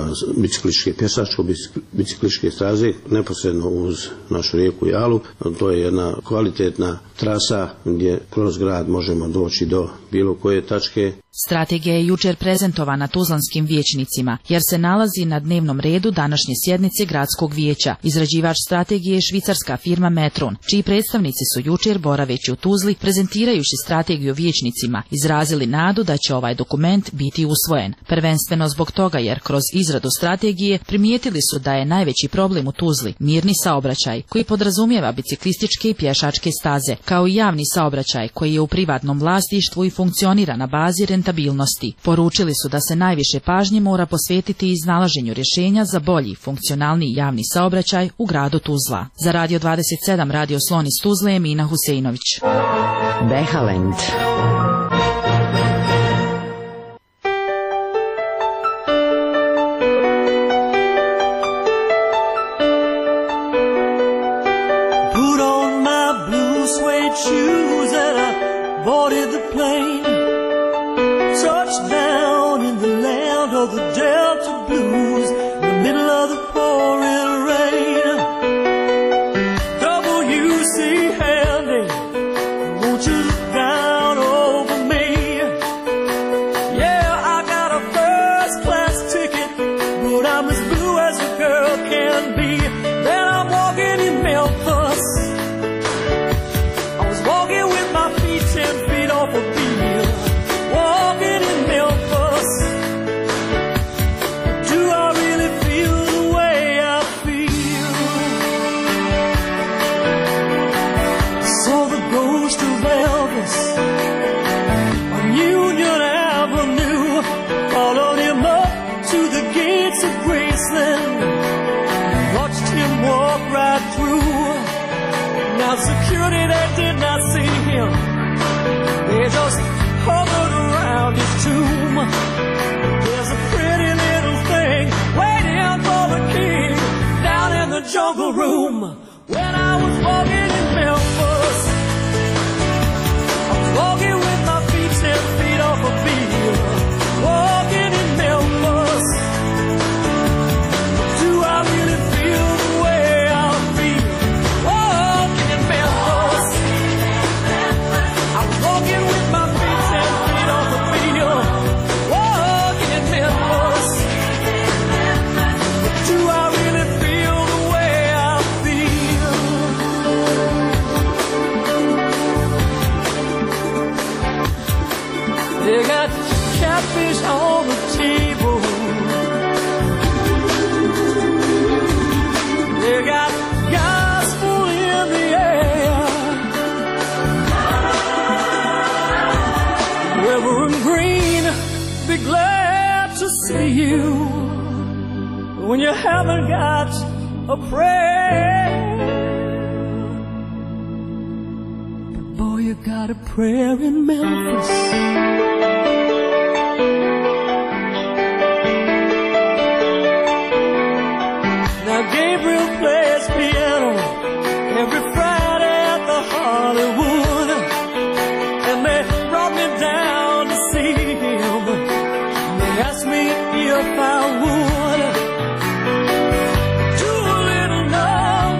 pješačko-biciklističke staze neposredno uz našu rijeku Jalu. To je jedna kvalitetna trasa gdje kroz grad možemo doći do bilo koje tačke. Strategija je jučer prezentovana tuzlanskim vijećnicima, jer se nalazi na dnevnom redu današnje sjednice gradskog vijeća. Izrađivač strategije je švicarska firma Metron, čiji predstavnici su jučer, boraveći u Tuzli, prezentirajući strategiju vijećnicima, izrazili nadu da će ovaj dokument biti usvojen. Prvenstveno zbog toga jer kroz izradu strategije primijetili su da je najveći problem u Tuzli mirni saobraćaj, koji podrazumijeva biciklističke i pješačke staze, kao i javni saobraćaj koji je u privatnom vlasništvu i funkcionira na bazi rentabilnosti. Poručili su da se najviše pažnje mora posvetiti iznalaženju rješenja za bolji, funkcionalni javni saobraćaj u gradu Tuzla. Za Radio 27 Radio Slon iz Tuzle, Emina Huseinović. Behalend. Shoes and I boarded the plane, touched down in the land of the Delta Blues, in the middle of the pouring rain. WC Handy, won't you look down over me? Yeah, I got a first class ticket, but I'm as blue as a girl can be. Then I'm walking in Memphis, walking with my feet 10 feet off a beam, walking in Memphis. Do I really feel the way I feel? Saw the ghost of Elvis on Union Avenue, followed him up to the gates of Graceland, watched him walk right through. Now security, they did not see him, they just hovered around his tomb. There's a pretty little thing waiting for the king down in the jungle room. When I was walking in Memphis, I was walking with my feet 10 feet off a beam, walking in Memphis. Do I really feel the way I feel? Walking in Memphis, I was walking with my feet 10 feet off the field, walking in Memphis. Do I really feel the way I feel? They got catfish on the table, they got gospel in the air. Reverend Green, be glad to see you when you haven't got a prayer. But boy, you got a prayer in Memphis. Now Gabriel plays piano every Friday at the Hollywood, and they brought me down to see him. They asked me if I would do a little number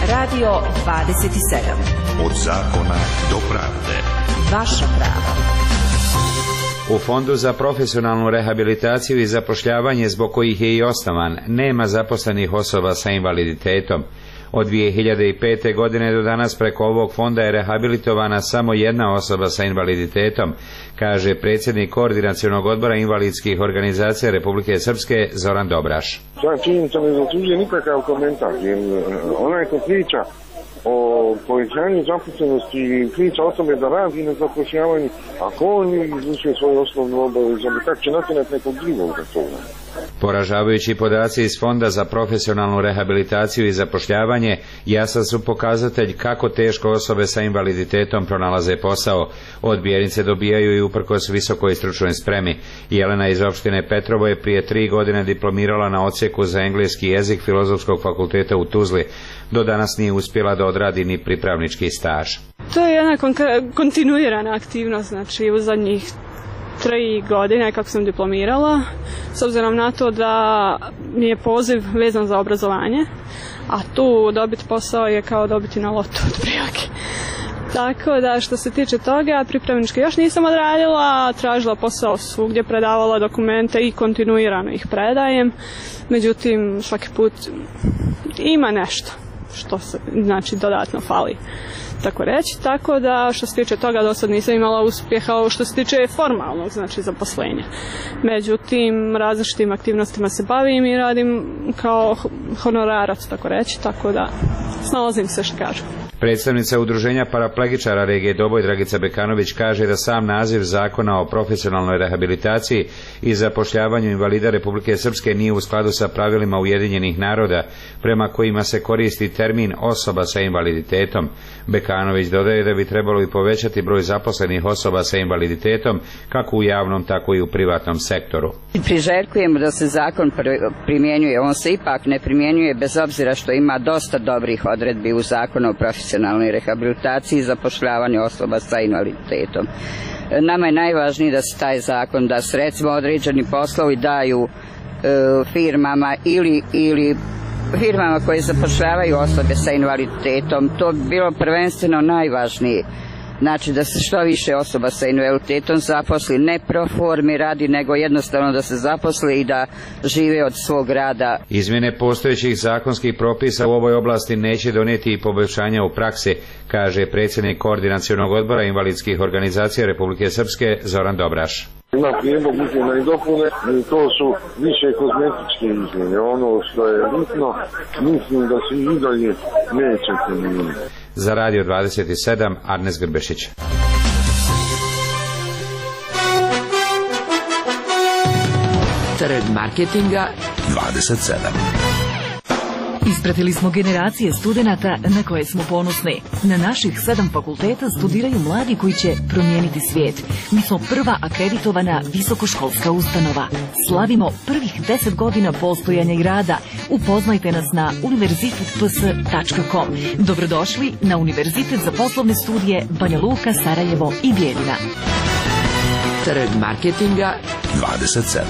Radio 27. Od zakona do pravde. Vaša prava. U Fondu za profesionalnu rehabilitaciju i zapošljavanje, zbog kojih je i osnovan, nema zaposlenih osoba sa invaliditetom. Od 2005. godine do danas preko ovog fonda je rehabilitovana samo jedna osoba sa invaliditetom, kaže predsjednik Koordinacionog odbora invalidskih organizacija Republike Srpske Zoran Dobraš. Ta činjenica ne zaslužuje nikakav komentar, jer onaj ko priča o povećanju zaposlenosti i priča o tome da radi na zapošljavanju, ako on nije izvršio svoju osnovnu obavezu, kako će nacionati nekog drugog za toga. Poražavajući podaci iz Fonda za profesionalnu rehabilitaciju i zapošljavanje jasan su pokazatelj kako teško osobe sa invaliditetom pronalaze posao. Odbijenice dobijaju i uprkos visokoj stručnoj spremi. Jelena iz opštine Petrovo je prije 3 godine diplomirala na odsjeku za engleski jezik Filozofskog fakulteta u Tuzli. Do danas nije uspjela da odradi ni pripravnički staž. To je jedna kontinuirana aktivnost, znači u zadnjih 3 godine kako sam diplomirala, s obzirom na to da mi je poziv vezan za obrazovanje, a tu dobiti posao je kao dobiti na lotu otprilike. Tako da što se tiče toga, pripravničke još nisam odradila, tražila posao svugdje, predavala dokumente i kontinuirano ih predajem, međutim svaki put ima nešto što se znači dodatno fali. Tako reći, tako da što se tiče toga do sad nisam imala uspjeha što se tiče formalnog, znači zaposlenja. Međutim, različitim aktivnostima se bavim i radim kao honorarac, tako reći, tako da snalazim se što kažem. Predstavnica Udruženja paraplegičara regije Doboj Dragica Bekanović kaže da sam naziv Zakona o profesionalnoj rehabilitaciji i zapošljavanju invalida Republike Srpske nije u skladu sa pravilima Ujedinjenih naroda, prema kojima se koristi termin osoba sa invaliditetom. Bekanović dodaje da bi trebalo i povećati broj zaposlenih osoba sa invaliditetom kako u javnom, tako i u privatnom sektoru. Priželjkujemo da se zakon primjenjuje, on se ipak ne primjenjuje bez obzira što ima dosta dobrih odredbi u zakonu o profesionalnoj rehabilitaciji i zapošljavanju osoba sa invaliditetom. Nama je najvažnije da se taj zakon, da se recimo određeni poslovi daju firmama ili firmama koje zapošljavaju osobe sa invaliditetom. To bi bilo prvenstveno najvažnije. Znači da se što više osoba sa invaliditetom zaposli, ne pro formi radi, nego jednostavno da se zaposli i da žive od svog rada. Izmjene postojećih zakonskih propisa u ovoj oblasti neće donijeti i poboljšanja u praksi, kaže predsjednik Koordinacionog odbora invalidskih organizacija Republike Srpske Zoran Dobraš. Ima prijedlog izmjena i dopune i to su više kozmetičke izmjene. Ono što je bitno, mislim da se i dalje neće promijeniti. Za Radio 27, Arnes Grbešić. Trg marketinga 27. Ispratili smo generacije studenata na koje smo ponosni. Na naših 7 fakulteta studiraju mladi koji će promijeniti svijet. Mi smo prva akreditovana visokoškolska ustanova. Slavimo prvih 10 godina postojanja i rada. Upoznajte nas na univerzitetps.com. Dobrodošli na Univerzitet za poslovne studije Banja Luka, Sarajevo i Bijeljina. Trg marketinga 27.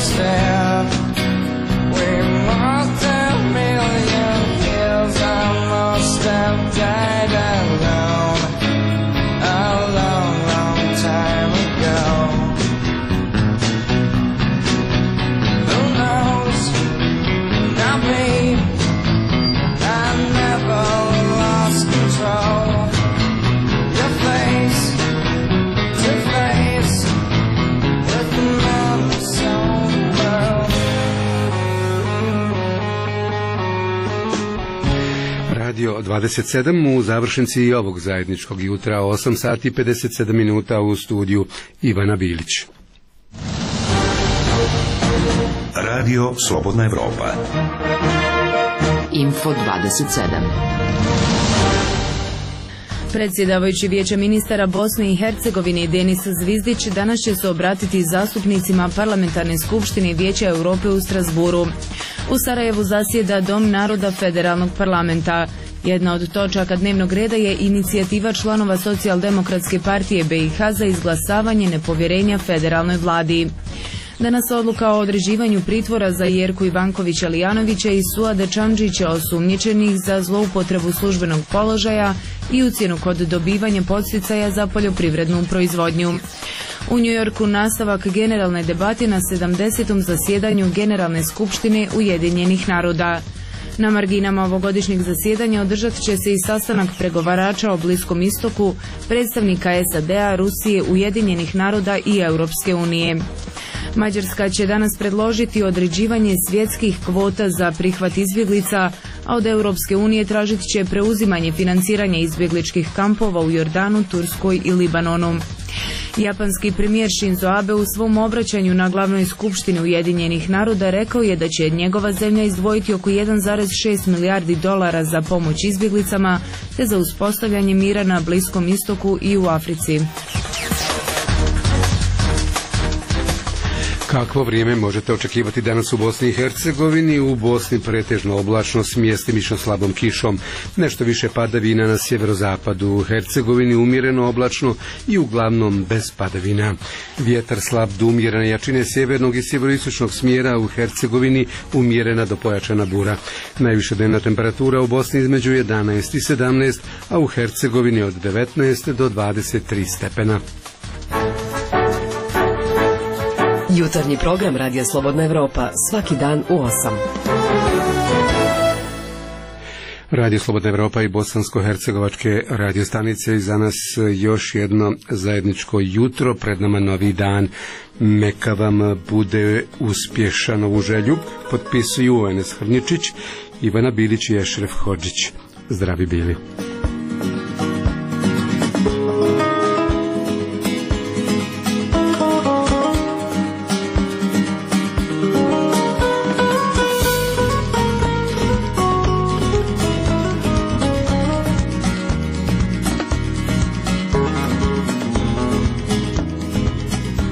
instead. We must have million years. I must have died alone a long, long time ago. Who knows? Not me. I never lost control. Your face to face with another soul world. Radio 27 u završnici ovog zajedničkog jutra, 8 sati i 57 minuta u studiju Ivana Bilić. Radio Slobodna Evropa. Info 27. Predsjedavajući Vijeća ministara Bosne i Hercegovine Denis Zvizdić danas će se obratiti zastupnicima Parlamentarne skupštine Vijeća Europe u Strasburu. U Sarajevu zasjeda Dom naroda Federalnog parlamenta. Jedna od točaka dnevnog reda je inicijativa članova Socijaldemokratske partije BiH za izglasavanje nepovjerenja federalnoj vladi. Danas odluka o određivanju pritvora za Jerku Ivankovića Lijanovića i Suada Čamđića, osumnjičenih za zloupotrebu službenog položaja i ucjenu kod dobivanja podsticaja za poljoprivrednu proizvodnju. U Njujorku nastavak generalne debate na 70. zasjedanju Generalne skupštine Ujedinjenih naroda. Na marginama ovogodišnjeg zasjedanja održat će se i sastanak pregovarača o Bliskom istoku, predstavnika SAD-a, Rusije, Ujedinjenih naroda i Europske unije. Mađarska će danas predložiti određivanje svjetskih kvota za prihvat izbjeglica, a od Europske unije tražit će preuzimanje financiranja izbjegličkih kampova u Jordanu, Turskoj i Libanonu. Japanski premijer Shinzo Abe u svom obraćanju na glavnoj skupštini Ujedinjenih naroda rekao je da će njegova zemlja izdvojiti oko 1,6 milijardi dolara za pomoć izbjeglicama te za uspostavljanje mira na Bliskom istoku i u Africi. Kakvo vrijeme možete očekivati danas u Bosni i Hercegovini? U Bosni pretežno oblačno s mjestimično slabom kišom. Nešto više padavina na sjeverozapadu. U Hercegovini umjereno oblačno i uglavnom bez padavina. Vjetar slab do umjerene jačine sjevernog i sjeveroistočnog smjera, u Hercegovini umjerena do pojačana bura. Najviša dnevna temperatura u Bosni između 11 i 17, a u Hercegovini od 19 do 23 stepena. Jutarnji program Radija Slobodna Evropa svaki dan u 8. Radio Slobodna Evropa i bosansko-hercegovačke radiostanice, i za nas još jedno zajedničko jutro, pred nama novi dan. Neka vam bude uspješan, ovu želju potpisuju Enes Hrnjičić, Ivana Bilić i Ešref Hodžić. Zdravi bili.